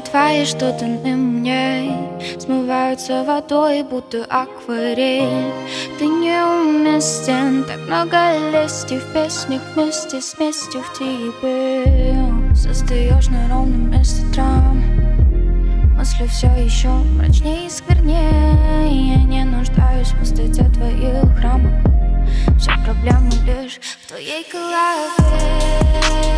твои что-то на мне смываются водой, будто акварель. Ты неуместен, так много лести в песнях вместе с местью в тебе. Создаешь на ровном месте драм. Мысли все еще мрачнее и сквернее. Я не нуждаюсь в пустоте твоих рамок. Все проблемы лишь в твоей голове.